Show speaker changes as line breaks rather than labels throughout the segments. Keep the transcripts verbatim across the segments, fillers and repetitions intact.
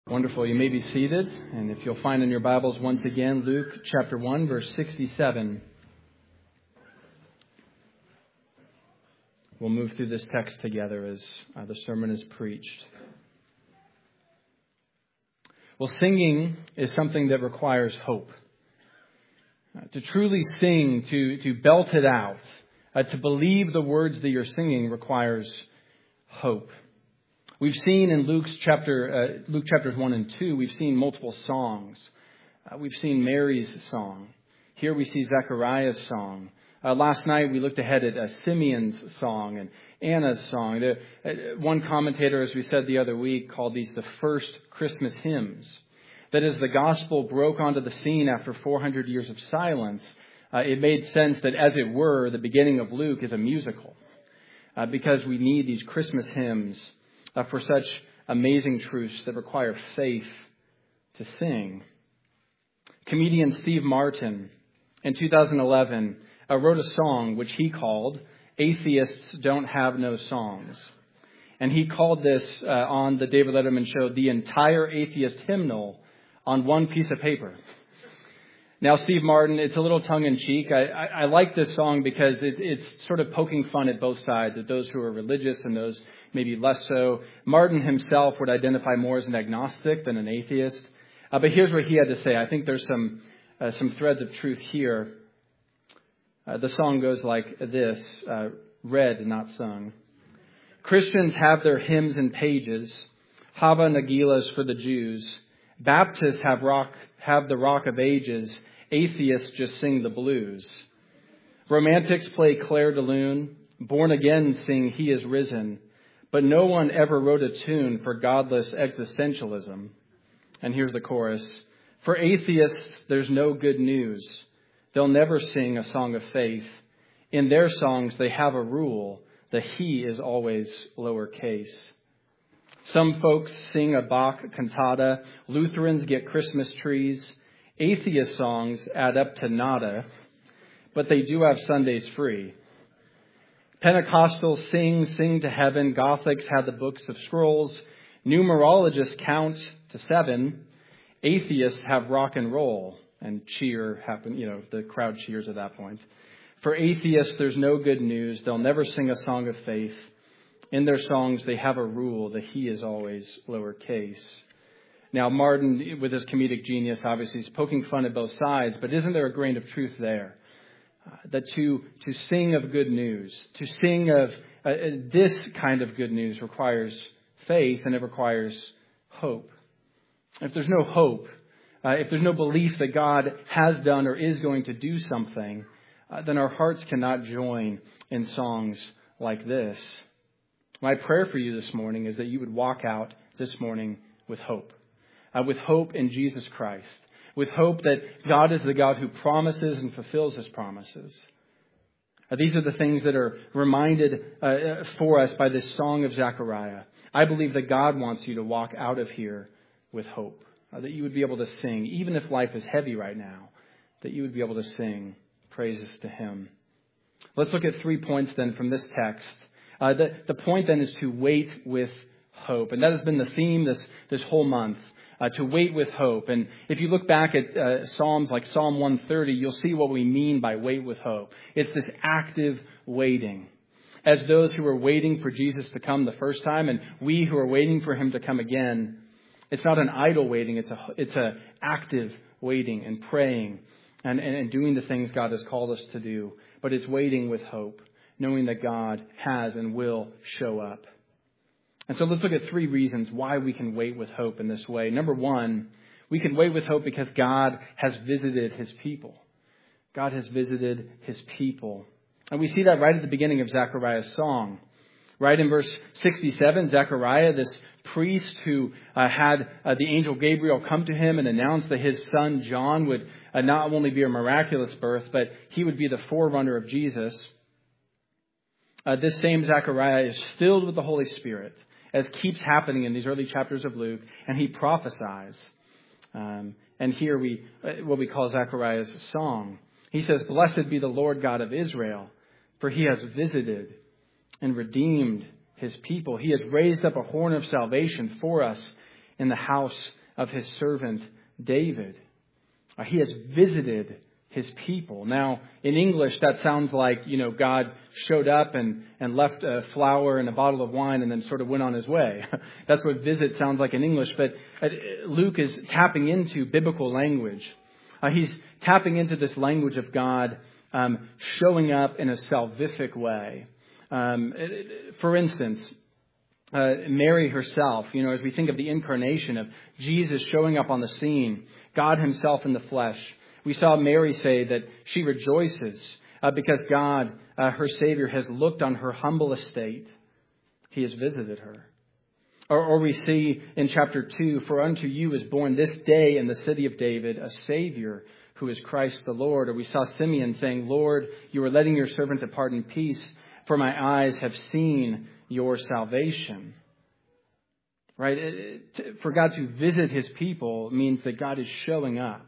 Wonderful. You may be seated. And if you'll find in your Bibles once again, Luke chapter one, verse sixty-seven. We'll move through this text together as uh, the sermon is preached. Well, singing is something that requires hope. Uh, to truly sing, to, to belt it out, uh, to believe the words that you're singing requires hope. We've seen in Luke's chapter, uh, Luke chapters one and two, we've seen multiple songs. Uh, we've seen Mary's song. Here we see Zechariah's song. Uh, last night we looked ahead at uh, Simeon's song and Anna's song. The, uh, one commentator, as we said the other week, called these the first Christmas hymns. That as the gospel broke onto the scene after four hundred years of silence, uh, it made sense that, as it were, the beginning of Luke is a musical. Uh, because we need these Christmas hymns Uh, for such amazing truths that require faith to sing. Comedian Steve Martin, in two thousand eleven, uh, wrote a song which he called "Atheists Don't Have No Songs." And he called this, uh, on the David Letterman show, the entire atheist hymnal on one piece of paper. Now, Steve Martin, it's a little tongue-in-cheek. I, I, I like this song because it, it's sort of poking fun at both sides, at those who are religious and those maybe less so. Martin himself would identify more as an agnostic than an atheist. Uh, but here's what he had to say. I think there's some uh, some threads of truth here. Uh, the song goes like this, uh, read, not sung. Christians have their hymns and pages, Hava Nagilas for the Jews. Baptists have rock, have the rock of ages. Atheists just sing the blues. Romantics play Claire de Lune. Born again sing He is risen. But no one ever wrote a tune for godless existentialism. And here's the chorus. For atheists, there's no good news. They'll never sing a song of faith. In their songs, they have a rule. The He is always lowercase. Some folks sing a Bach cantata. Lutherans get Christmas trees. Atheist songs add up to nada. But they do have Sundays free. Pentecostals sing, sing to heaven. Gothics have the books of scrolls. Numerologists count to seven. Atheists have rock and roll. And cheer happen, you know, the crowd cheers at that point. For atheists, there's no good news. They'll never sing a song of faith. In their songs, they have a rule. The He is always lowercase. Now, Martin, with his comedic genius, obviously is poking fun at both sides. But isn't there a grain of truth there? Uh, that to, to sing of good news, to sing of uh, this kind of good news requires faith and it requires hope. If there's no hope, uh, if there's no belief that God has done or is going to do something, uh, then our hearts cannot join in songs like this. My prayer for you this morning is that you would walk out this morning with hope, uh, with hope in Jesus Christ. With hope that God is the God who promises and fulfills His promises. Uh, these are the things that are reminded uh, for us by this song of Zechariah. I believe that God wants you to walk out of here with hope. Uh, that you would be able to sing, even if life is heavy right now, that you would be able to sing praises to Him. Let's look at three points then from this text. Uh, the, the point then is to wait with hope. And that has been the theme this, this whole month. Uh, to wait with hope. And if you look back at uh, Psalms like Psalm one thirty, you'll see what we mean by wait with hope. It's this active waiting. As those who were waiting for Jesus to come the first time, and we who are waiting for Him to come again, it's not an idle waiting. It's a it's a active waiting and praying and, and, and doing the things God has called us to do. But it's waiting with hope, knowing that God has and will show up. And so let's look at three reasons why we can wait with hope in this way. Number one, we can wait with hope because God has visited His people. God has visited His people. And we see that right at the beginning of Zechariah's song. Right in verse sixty-seven, Zechariah, this priest who uh, had uh, the angel Gabriel come to him and announce that his son John would uh, not only be a miraculous birth, but he would be the forerunner of Jesus. Uh, this same Zechariah is filled with the Holy Spirit, as keeps happening in these early chapters of Luke, and he prophesies. Um, and here we, uh, what we call Zechariah's song. He says, "Blessed be the Lord God of Israel, for He has visited and redeemed His people. He has raised up a horn of salvation for us in the house of his servant David. Uh, he has visited his people. Now, in English, that sounds like, you know, God showed up and, and left a flower and a bottle of wine and then sort of went on his way. That's what visit sounds like in English. But Luke is tapping into biblical language. Uh, he's tapping into this language of God um, showing up in a salvific way. Um, for instance, uh, Mary herself, you know, as we think of the incarnation of Jesus showing up on the scene, God himself in the flesh, we saw Mary say that she rejoices uh, because God, uh, her Savior, has looked on her humble estate. He has visited her. Or, or we see in chapter two, for unto you is born this day in the city of David a Savior who is Christ the Lord. Or we saw Simeon saying, Lord, you are letting your servant depart in peace, for my eyes have seen your salvation. Right? For God to visit his people means that God is showing up.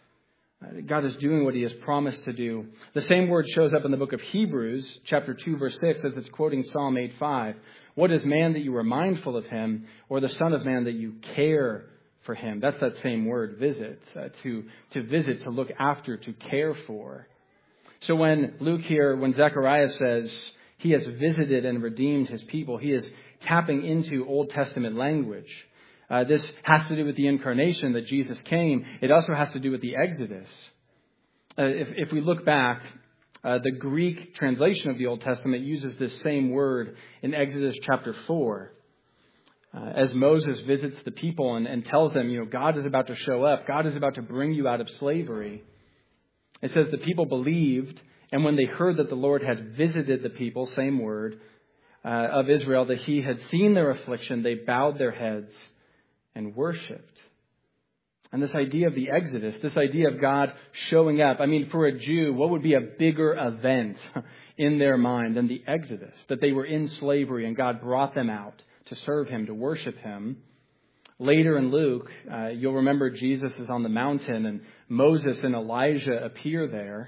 God is doing what he has promised to do. The same word shows up in the book of Hebrews, chapter two, verse six, as it's quoting Psalm eight five. What is man that you are mindful of him, or the son of man that you care for him? That's that same word, visit, uh, to, to visit, to look after, to care for. So when Luke here, when Zechariah says he has visited and redeemed his people, he is tapping into Old Testament language. Uh, this has to do with the incarnation, that Jesus came. It also has to do with the Exodus. Uh, if, if we look back, uh, the Greek translation of the Old Testament uses this same word in Exodus chapter four. Uh, as Moses visits the people and, and tells them, you know, God is about to show up. God is about to bring you out of slavery. It says the people believed, and when they heard that the Lord had visited the people, same word, uh, of Israel, that he had seen their affliction, they bowed their heads and worshipped. And this idea of the Exodus, this idea of God showing up, I mean, for a Jew, what would be a bigger event in their mind than the Exodus? That they were in slavery and God brought them out to serve him, to worship him. Later in Luke, uh, you'll remember Jesus is on the mountain and Moses and Elijah appear there.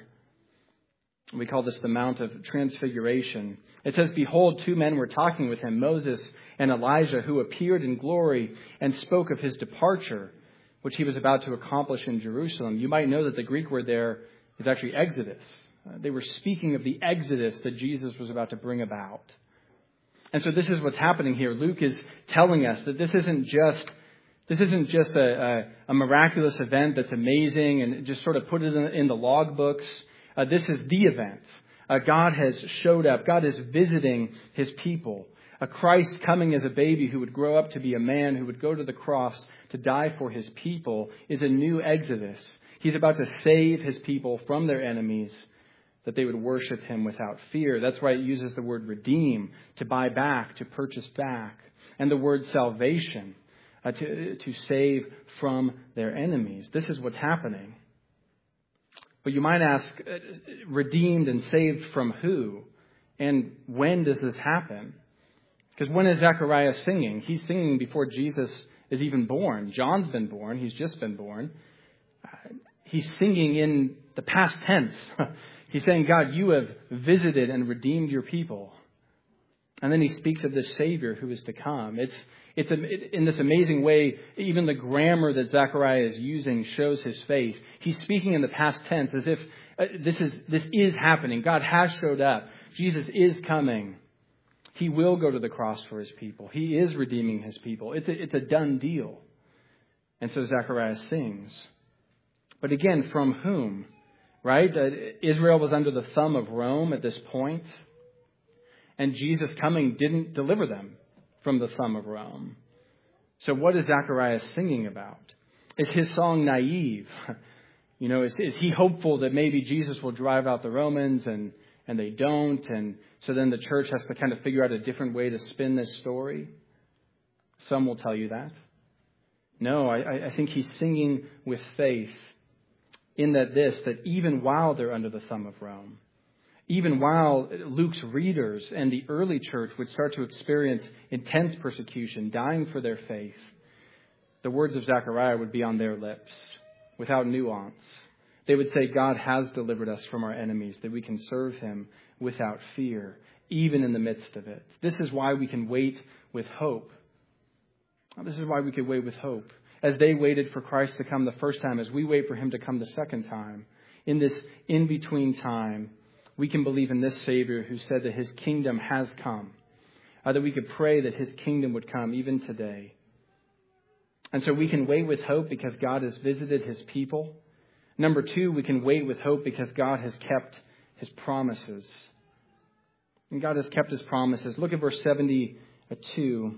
We call this the Mount of Transfiguration. It says, behold, two men were talking with him, Moses and Elijah, who appeared in glory and spoke of his departure, which he was about to accomplish in Jerusalem. You might know that the Greek word there is actually Exodus. Uh, they were speaking of the Exodus that Jesus was about to bring about. And so this is what's happening here. Luke is telling us that this isn't just this isn't just a, a, a miraculous event that's amazing and just sort of put it in, in the log books. Uh, this is the event. Uh, God has showed up. God is visiting his people. A Christ coming as a baby who would grow up to be a man who would go to the cross to die for his people is a new Exodus. He's about to save his people from their enemies, that they would worship him without fear. That's why it uses the word redeem, to buy back, to purchase back. And the word salvation, uh, to, to save from their enemies. This is what's happening. But you might ask, uh, redeemed and saved from who? And when does this happen? Because when is Zechariah singing? He's singing before Jesus is even born. John's been born. He's just been born. Uh, he's singing in the past tense. He's saying, God, you have visited and redeemed your people. And then he speaks of this Savior who is to come. It's it's a, in this amazing way, even the grammar that Zechariah is using shows his faith. He's speaking in the past tense as if uh, this is this is happening. God has showed up. Jesus is coming. He will go to the cross for his people. He is redeeming his people. It's a, it's a done deal. And so Zechariah sings. But again, from whom? Right? Uh, Israel was under the thumb of Rome at this point. And Jesus coming didn't deliver them from the thumb of Rome. So what is Zechariah singing about? Is his song naive? You know, is, is he hopeful that maybe Jesus will drive out the Romans and, and they don't? And so then the church has to kind of figure out a different way to spin this story? Some will tell you that. No, I, I think he's singing with faith in that this, that even while they're under the thumb of Rome, even while Luke's readers and the early church would start to experience intense persecution, dying for their faith, the words of Zechariah would be on their lips without nuance. They would say, God has delivered us from our enemies, that we can serve him without fear, even in the midst of it. This is why we can wait with hope. This is why we can wait with hope. as they waited for Christ to come the first time, as we wait for him to come the second time, in this in-between time, we can believe in this Savior who said that his kingdom has come, uh, that we could pray that his kingdom would come even today. And so we can wait with hope because God has visited his people. Number two, we can wait with hope because God has kept his promises. And God has kept his promises. Look at verse seventy-two.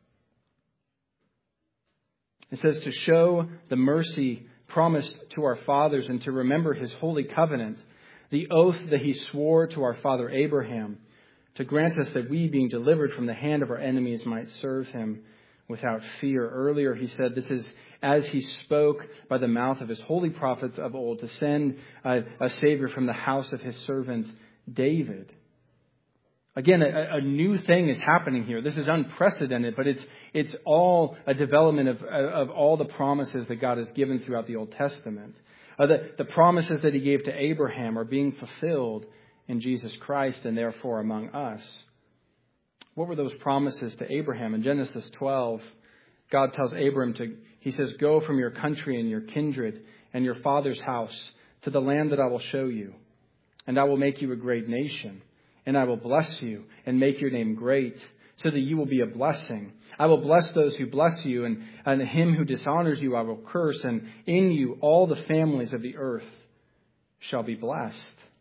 It says, to show the mercy promised to our fathers and to remember his holy covenant, the oath that he swore to our father Abraham, to grant us that we, being delivered from the hand of our enemies, might serve him without fear. Earlier he said, this is as he spoke by the mouth of his holy prophets of old, to send a, a Savior from the house of his servant David. Again, a, a new thing is happening here. This is unprecedented, but it's it's all a development of, of all the promises that God has given throughout the Old Testament. Uh, the, the promises that he gave to Abraham are being fulfilled in Jesus Christ and therefore among us. What were those promises to Abraham? In Genesis twelve, God tells Abram to, he says, go from your country and your kindred and your father's house to the land that I will show you, and I will make you a great nation. And I will bless you and make your name great, so that you will be a blessing. I will bless those who bless you, and, and him who dishonors you I will curse. And in you all the families of the earth shall be blessed.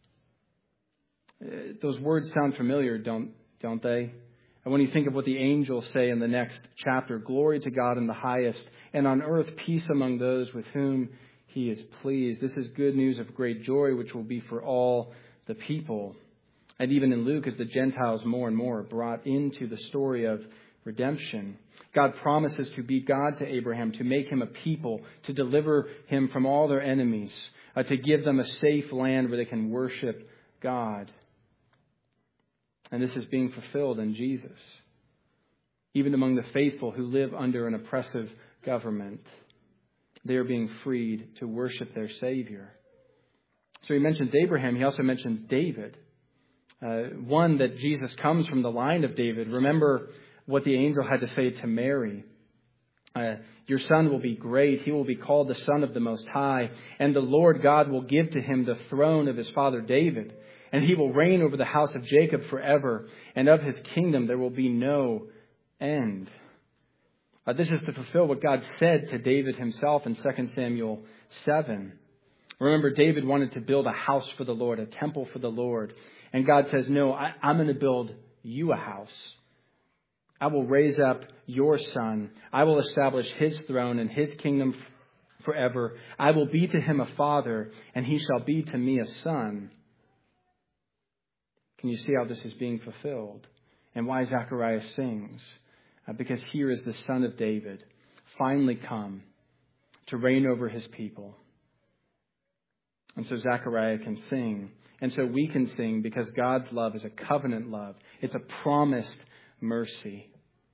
Those words sound familiar, don't, don't they? And when you think of what the angels say in the next chapter, glory to God in the highest, and on earth peace among those with whom he is pleased. This is good news of great joy, which will be for all the people. And even in Luke, as the Gentiles more and more are brought into the story of redemption, God promises to be God to Abraham, to make him a people, to deliver him from all their enemies, uh, to give them a safe land where they can worship God. And this is being fulfilled in Jesus. Even among the faithful who live under an oppressive government, they are being freed to worship their Savior. So he mentions Abraham. He also mentions David. Uh, one, that Jesus comes from the line of David. Remember what the angel had to say to Mary. Uh, Your son will be great. He will be called the Son of the Most High. And the Lord God will give to him the throne of his father David. And he will reign over the house of Jacob forever. And of his kingdom there will be no end. Uh, this is to fulfill what God said to David himself in Second Samuel seven. Remember, David wanted to build a house for the Lord, a temple for the Lord. And God says, no, I, I'm going to build you a house. I will raise up your son. I will establish his throne and his kingdom forever. I will be to him a father, and he shall be to me a son. Can you see how this is being fulfilled? And why Zechariah sings? Uh, because here is the Son of David, finally come to reign over his people. And so Zechariah can sing. And so we can sing because God's love is a covenant love. It's a promised mercy.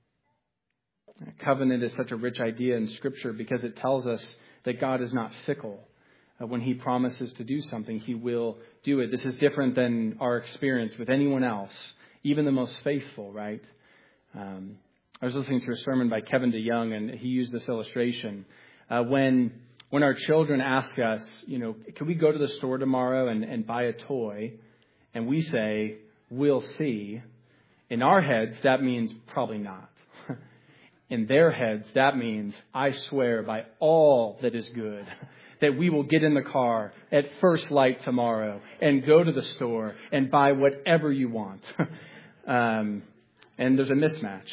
A covenant is such a rich idea in Scripture because it tells us that God is not fickle. Uh, when he promises to do something, he will do it. This is different than our experience with anyone else, even the most faithful, right? Um, I was listening to a sermon by Kevin DeYoung, and he used this illustration. Uh, when when our children ask us, you know, can we go to the store tomorrow and, and buy a toy? And we say, we'll see. In our heads, that means probably not. In their heads, that means, I swear by all that is good, that we will get in the car at first light tomorrow and go to the store and buy whatever you want. um, and there's a mismatch.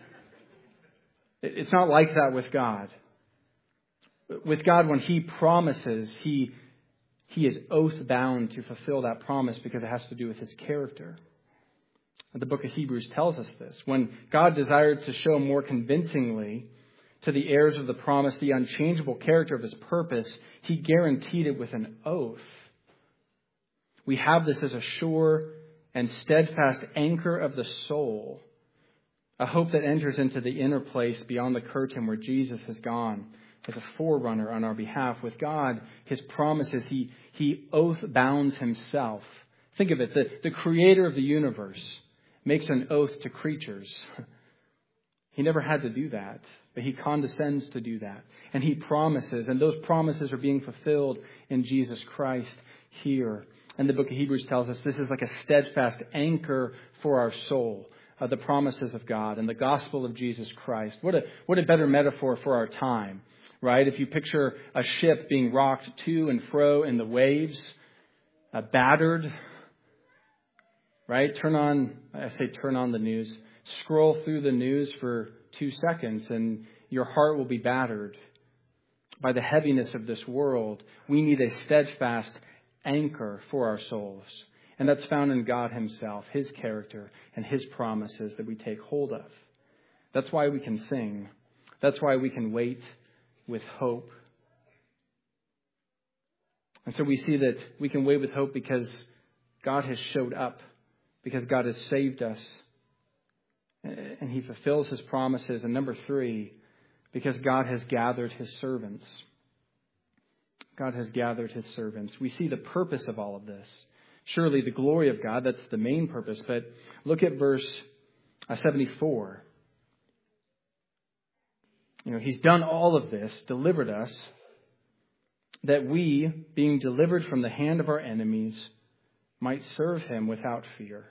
It's not like that with God. With God, when he promises, he, he is oath-bound to fulfill that promise because it has to do with his character. The book of Hebrews tells us this. When God desired to show more convincingly to the heirs of the promise the unchangeable character of his purpose, he guaranteed it with an oath. We have this as a sure and steadfast anchor of the soul, a hope that enters into the inner place beyond the curtain where Jesus has gone as a forerunner on our behalf. With God, his promises, he, he oath bounds himself. Think of it, the, the creator of the universe makes an oath to creatures. He never had to do that. But he condescends to do that. And he promises, and those promises are being fulfilled in Jesus Christ here. And the book of Hebrews tells us this is like a steadfast anchor for our soul. Uh, the promises of God and the gospel of Jesus Christ. What a, what a better metaphor for our time, right? If you picture a ship being rocked to and fro in the waves, uh, battered, right? Turn on, I say turn on the news, scroll through the news for two seconds and your heart will be battered by the heaviness of this world. We need a steadfast anchor for our souls. And that's found in God himself, his character, and his promises that we take hold of. That's why we can sing. That's why we can wait with hope. And so we see that we can wait with hope because God has showed up, because God has saved us, and he fulfills his promises. And number three, because God has gathered his servants. God has gathered his servants. We see the purpose of all of this. Surely the glory of God, that's the main purpose. But look at verse seventy-four. You know, he's done all of this, delivered us, that we, being delivered from the hand of our enemies, might serve him without fear.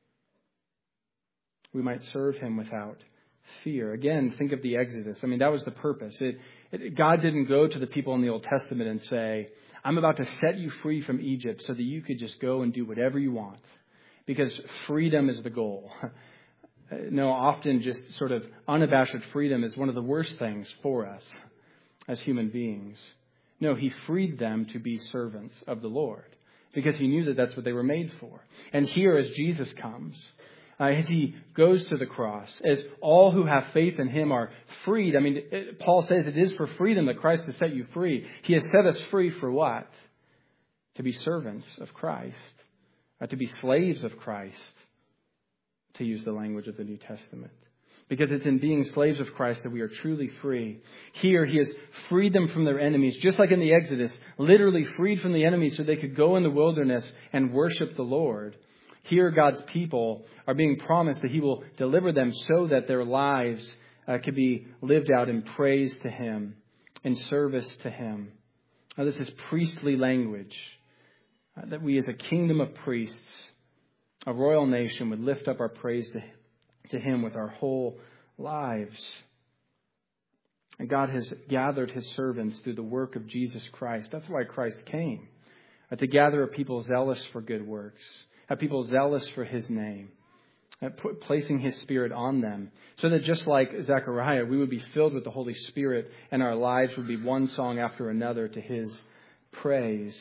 We might serve him without fear. Again, think of the Exodus. I mean, that was the purpose. It, it, God didn't go to the people in the Old Testament and say, I'm about to set you free from Egypt so that you could just go and do whatever you want. Because freedom is the goal. No, often just sort of unabashed freedom is one of the worst things for us as human beings. No, he freed them to be servants of the Lord because he knew that that's what they were made for. And here as Jesus comes, Uh, as he goes to the cross, as all who have faith in him are freed. I mean, it, Paul says it is for freedom that Christ has set you free. He has set us free for what? To be servants of Christ, uh, to be slaves of Christ, to use the language of the New Testament. Because it's in being slaves of Christ that we are truly free. Here, he has freed them from their enemies, just like in the Exodus, literally freed from the enemies so they could go in the wilderness and worship the Lord. Here, God's people are being promised that he will deliver them so that their lives uh, can be lived out in praise to him, in service to him. Now, this is priestly language, uh, that we as a kingdom of priests, a royal nation, would lift up our praise to, to him with our whole lives. And God has gathered his servants through the work of Jesus Christ. That's why Christ came, uh, to gather a people zealous for good works. Have people zealous for his name, put, placing his Spirit on them, so that just like Zechariah, we would be filled with the Holy Spirit and our lives would be one song after another to his praise.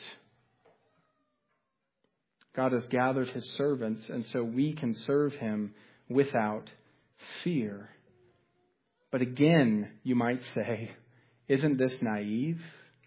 God has gathered his servants, and so we can serve him without fear. But again, you might say, isn't this naive?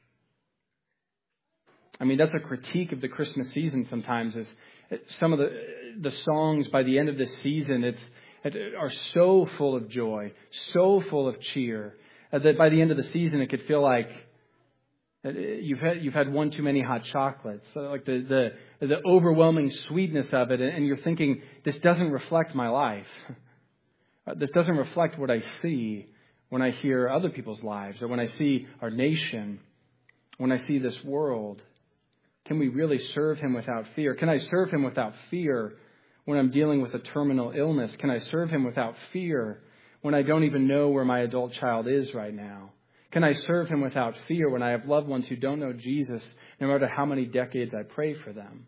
I mean, that's a critique of the Christmas season sometimes, is some of the the songs by the end of this season it's, it, are so full of joy, so full of cheer, uh, that by the end of the season it could feel like you've had you've had one too many hot chocolates. So like the, the the overwhelming sweetness of it, and you're thinking, this doesn't reflect my life. This doesn't reflect what I see when I hear other people's lives, or when I see our nation, when I see this world. Can we really serve him without fear? Can I serve him without fear when I'm dealing with a terminal illness? Can I serve him without fear when I don't even know where my adult child is right now? Can I serve him without fear when I have loved ones who don't know Jesus, no matter how many decades I pray for them?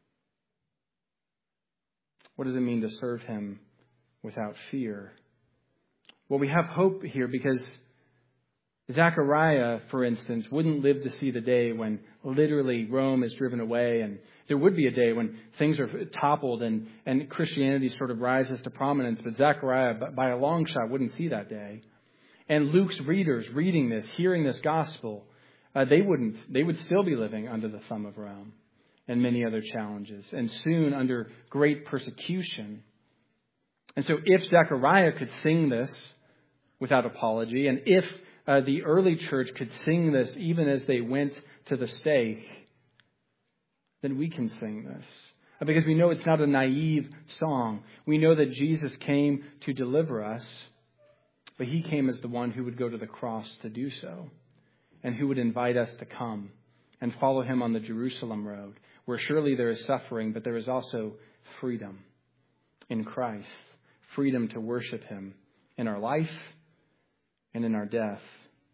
What does it mean to serve him without fear? Well, we have hope here because Zechariah, for instance, wouldn't live to see the day when literally Rome is driven away, and there would be a day when things are toppled and, and Christianity sort of rises to prominence. But Zechariah, by a long shot, wouldn't see that day. And Luke's readers reading this, hearing this gospel, uh, they wouldn't. They would still be living under the thumb of Rome and many other challenges, and soon under great persecution. And so if Zechariah could sing this without apology, and if Uh, the early church could sing this even as they went to the stake, then we can sing this. Because we know it's not a naive song. We know that Jesus came to deliver us. but he came as the one who would go to the cross to do so, and who would invite us to come and follow him on the Jerusalem road, where surely there is suffering, but there is also freedom in Christ, freedom to worship him in our life and in our death.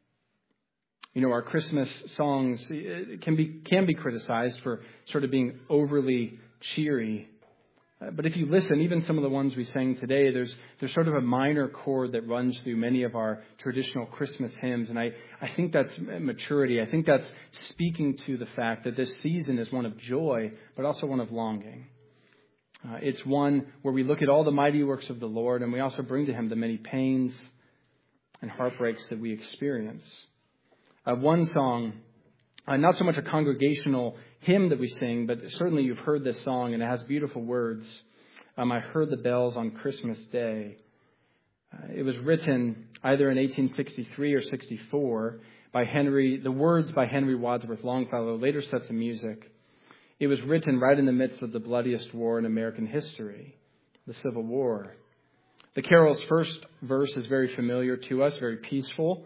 You know, our Christmas songs can be can be criticized for sort of being overly cheery. Uh, but if you listen, even some of the ones we sang today, there's there's sort of a minor chord that runs through many of our traditional Christmas hymns. And I, I think that's maturity. I think that's speaking to the fact that this season is one of joy, but also one of longing. Uh, it's one where we look at all the mighty works of the Lord, and we also bring to him the many pains and heartbreaks that we experience. Uh, one song, uh, not so much a congregational hymn that we sing, but certainly you've heard this song, and it has beautiful words. Um, I heard the bells on Christmas Day. Uh, it was written either in eighteen sixty-three or sixty-four by Henry, the words by Henry Wadsworth Longfellow, later set to music. It was written right in the midst of the bloodiest war in American history, the Civil War. The carol's first verse is very familiar to us, very peaceful.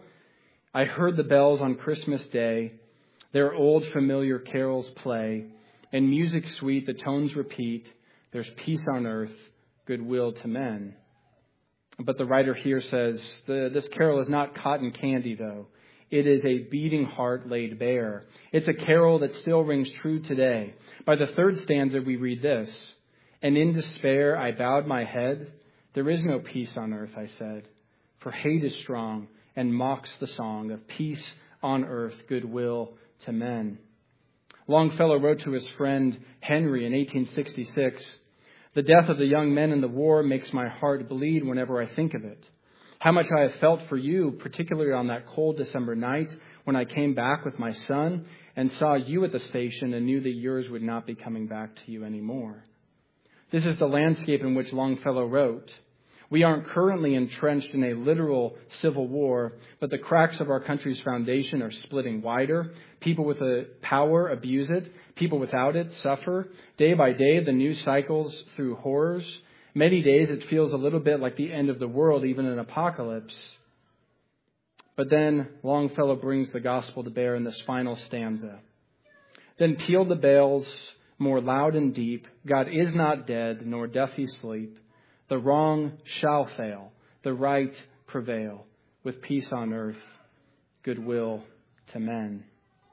I heard the bells on Christmas Day. Their old familiar carols play, and music sweet, the tones repeat. There's peace on earth, goodwill to men. But the writer here says, the, this carol is not cotton candy, though. It is a beating heart laid bare. It's a carol that still rings true today. By the third stanza, we read this. And in despair, I bowed my head. There is no peace on earth, I said, for hate is strong and mocks the song of peace on earth, goodwill to men. Longfellow wrote to his friend Henry in eighteen sixty-six, the death of the young men in the war makes my heart bleed whenever I think of it. How much I have felt for you, particularly on that cold December night when I came back with my son and saw you at the station and knew that yours would not be coming back to you anymore. This is the landscape in which Longfellow wrote. We aren't currently entrenched in a literal civil war, but the cracks of our country's foundation are splitting wider. People with the power abuse it. People without it suffer. Day by day, the news cycles through horrors. Many days, it feels a little bit like the end of the world, even an apocalypse. But then Longfellow brings the gospel to bear in this final stanza. Then peal the bells more loud and deep. God is not dead, nor doth he sleep. The wrong shall fail, the right prevail, with peace on earth, goodwill to men.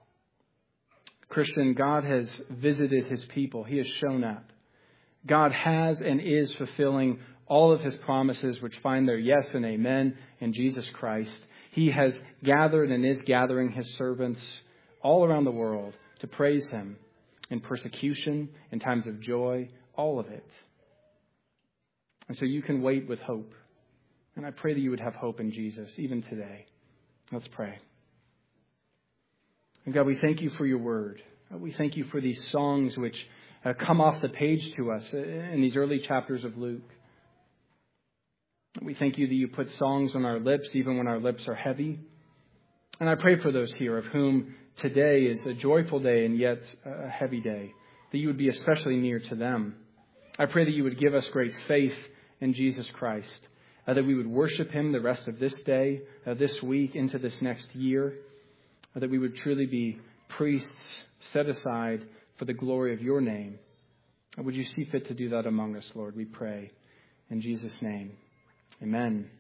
Christian, God has visited his people. He has shown up. God has and is fulfilling all of his promises, which find their yes and amen in Jesus Christ. He has gathered and is gathering his servants all around the world to praise him in persecution, in times of joy, all of it. And so you can wait with hope. And I pray that you would have hope in Jesus, even today. Let's pray. And God, we thank you for your word. We thank you for these songs which uh, come off the page to us in these early chapters of Luke. We thank you that you put songs on our lips, even when our lips are heavy. And I pray for those here of whom today is a joyful day and yet a heavy day, that you would be especially near to them. I pray that you would give us great faith in Jesus Christ, uh, that we would worship him the rest of this day, uh, this week, into this next year, uh, that we would truly be priests set aside for the glory of your name. Uh, would you see fit to do that among us, Lord? We pray in Jesus' name. Amen.